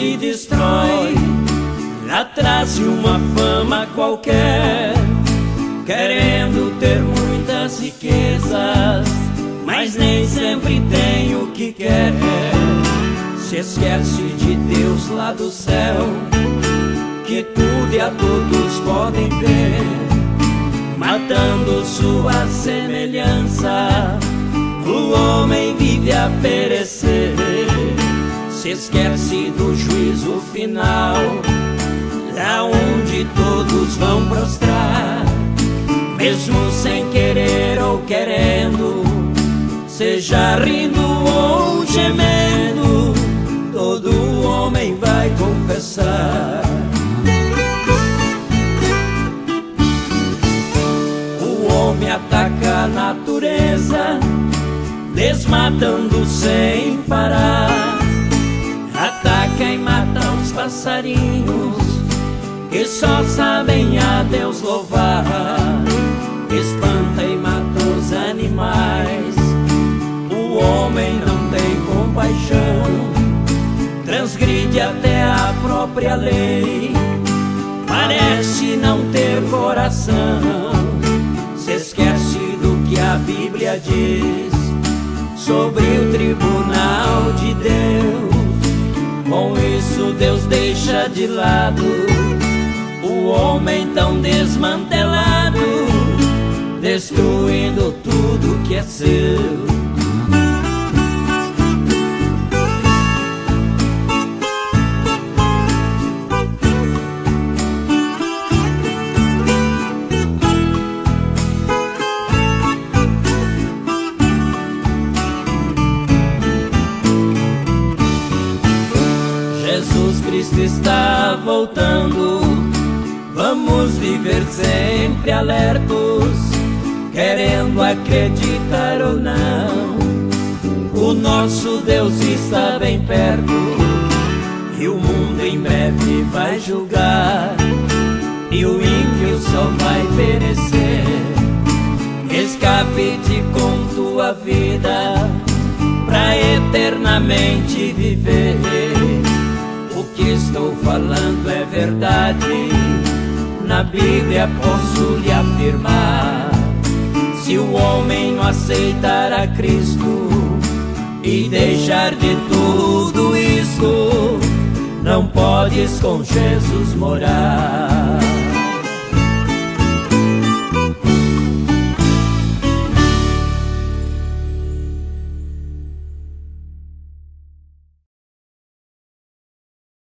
se destrói atrás de uma fama qualquer, querendo ter muitas riquezas, mas nem sempre tem o que quer. Se esquece de Deus lá do céu, que tudo e a todos podem ver, matando sua semelhança, o homem vive a perecer. Se esquece do juízo final, aonde todos vão prostrar, mesmo sem querer ou querendo, seja rindo ou gemendo, todo homem vai confessar. O homem ataca a natureza, desmatando sem parar, ataca e mata os passarinhos que só sabem a Deus louvar, espanta e mata os animais. O homem não tem compaixão, transgride até a própria lei, parece não ter coração. Se esquece do que a Bíblia diz sobre o tribunal de Deus. Com isso Deus deixa de lado o homem tão desmantelado, destruindo tudo que é seu. Jesus Cristo está voltando, vamos viver sempre alertos, querendo acreditar ou não. O nosso Deus está bem perto, e o mundo em breve vai julgar, e o ímpio só vai perecer. Escape-te com tua vida pra eternamente viver. O que estou falando é verdade, na Bíblia posso lhe afirmar. Se o homem não aceitar a Cristo e deixar de tudo isso, não podes com Jesus morar.